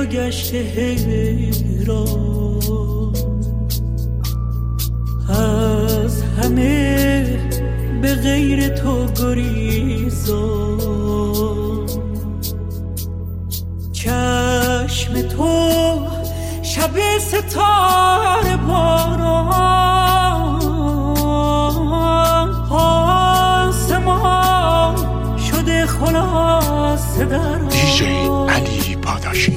تو گشته حیران، از همه به غیر تو گریزان. چشم تو شب ستاره باران، آسمان شده خلاصه در دیجی علی پاداشی.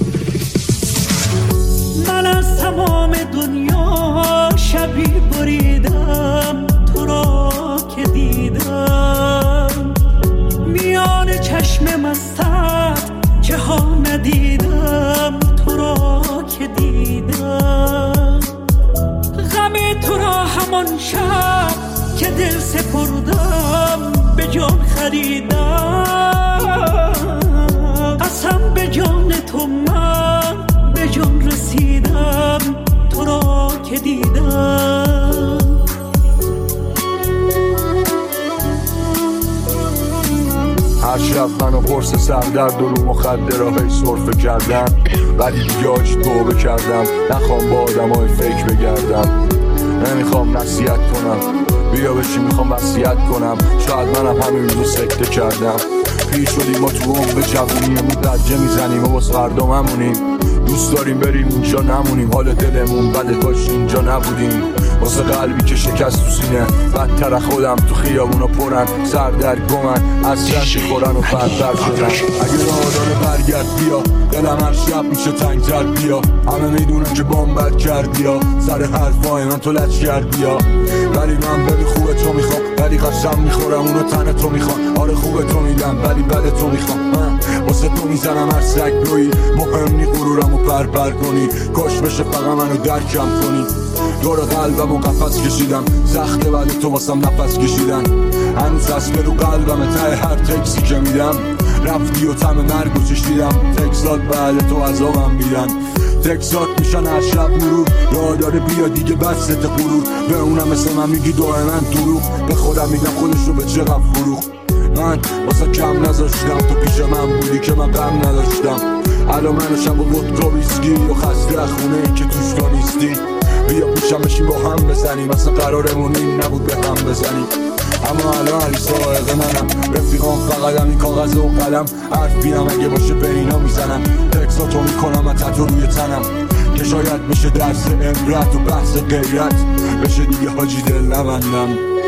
من از تمام دنیا شبی بریدم، تو را که دیدم میان چشم مستت که ها ندیدم، تو را که دیدم. غم تو را همان شب که دل سپردم به جان خریدم، قسم به جان تو من به جان رسیدم، تو را که دیدم. هر شب منو قرص سردرد و رو مخدرها سرفه کردم، ولی دیگه آجی توبه کردم. نخوام با آدمای فیک بگردم، نمیخوام نصیحت کنم، بیا بشی میخوام وصیت کنم. شاید منم همین روزو سکته کردم. پیر شدیم ما تو عمر جوونیمون درجه میزنیم و باز فردا ممونیم. دوست داریم بریم اونجا نمونیم، حال دلمون بده کاش اینجا نبودیم. واسه قلبی که شکست تو سینه، بدتر خودم تو خیابونا پرن، سردرگمن از جشن خورن و فرتر شدن. اگه راه داره برگرد بیا، دلم هر شب میشه تنگتر بیا. همه میدونن که بام بد کردی ها، سر حرفای من تو لچ کردی ها. ولی من ببین خوبه تو میخوام، ولی قسم میخورم اونو تن تو میخوام. آره خوبه تو میدم ولی بد تو میخوام. من واسه تو میزنم هر سگ روی، مهم نی غرورمو پرپر کنی. کاش بشه فقط منو درکم کنی. دور قلبمو قفس کشیدم، سخته ولی تو واسم نفس کشیدن. هنوز دست رو قلبم ته هر تکسی که میدم. رفتی و طعم مرگو چشیدم، تکسات بعد تو عذابم میدن. تکسات میشن هر شب مرور، راه داره بیا دیگه بسته غرور. به اونم مثل من میگی دائما دروغ، به خودم میگم خودشو به چقدر فروخ. من واسه کم نذاشتم، تو پیش من بودی که من غم نداشتم. الان من شب و ودکا ویسکی و خسته خونه ای که توش تو نیستی. بیا پیشم بشیم با هم بزنیم، اصلا قرارمون این نبود به هم بزنیم. اما الان علی سائق منم، رفیقام فقط همین کاغذ و قلم. حرف بینم اگه باشه به اینا میزنم، تکساتو میکنم و تتو روی تنم. که شاید میشه درس عبرت و بحث غیرت، بشه دیگه حاجی دل نبندم.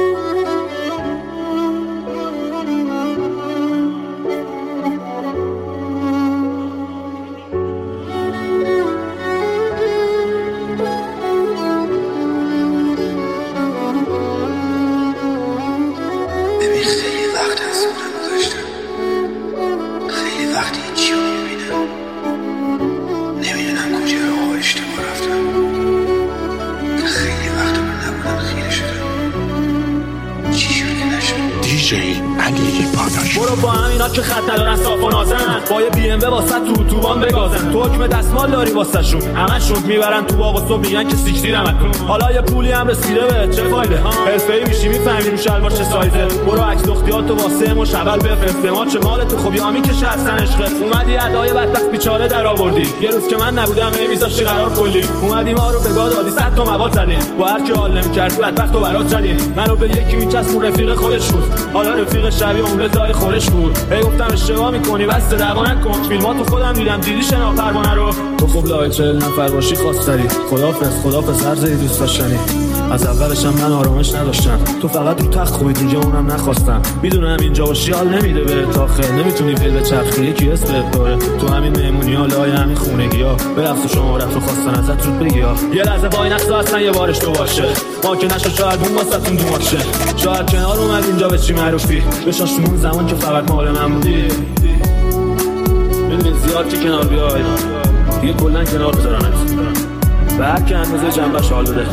برو با همینا که خط ندارن صاف و نازن، با یه بی ام و واسه تو اتوبان بگازن. تو حکم دستمال داری واسه شون، همشون میبرن تو باغ و صبح میگن که سیکتیرمتون. حالا یه پولی هم رسیده به چه فایده، حرفه‌ای میشی میفهمی رو شلوار چه سایزه. برو عکس لختیاتو واسه مشغل بفرست، ما چه مال تو خوبی آمی که شستن عشقت. اومدی ادای بدبخت بیچاره در آوردی، یه روز که من نبودم نمیذاشتی قرار کلی. اومدی ما رو به گاد دادی، 100 تا مواد زدیم، با هر کی حال نمی‌کرد بدبختو برات زدیم. منو به یکی میچسبون رفیق خودش بود، حالا رفیق شبیه اون به جای خورش بود. هی گفتم اشتباه میکنی بس دعوا نکن، فیلماتو خودم دیدم دیدی شنا پروانه رو. تو خوب لای 40 نفر باشی خواست داری، خدافظ هر زی دوست داشتنی. از اولش من آرامش نداشتم، تو فقط رو تخت خوبی دیگه اونم نخواستم. میدونم اینجا باشی حال نمیده به تاخه، نمیتونی ول بچرخی یکی اسمت داره. تو همین مهمونی‌ها لای همین خونگی‌ها، برفت شما رفت خواستن ازت رود بگیا. یه لحظه وای نخسا اصلا یه بارش تو باشه، ما که نشه شاید اون واسهتون دو ماشه. شاید کنار اومد اینجا به چی معروفی، بشاشون زمان که فقط مال من بودی. ببین زیاد که کنار بیای دیگه کلا کنار بذارنت، به هر که اندازه جنبش حال بده.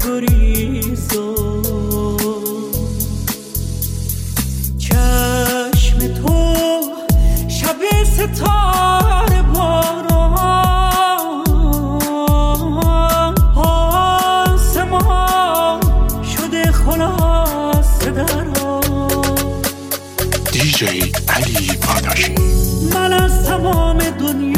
بگریزم چشم تو شب ستاره باران آسمان شده خلاصه درا دیجی علی پاداشی من از تمام دنیا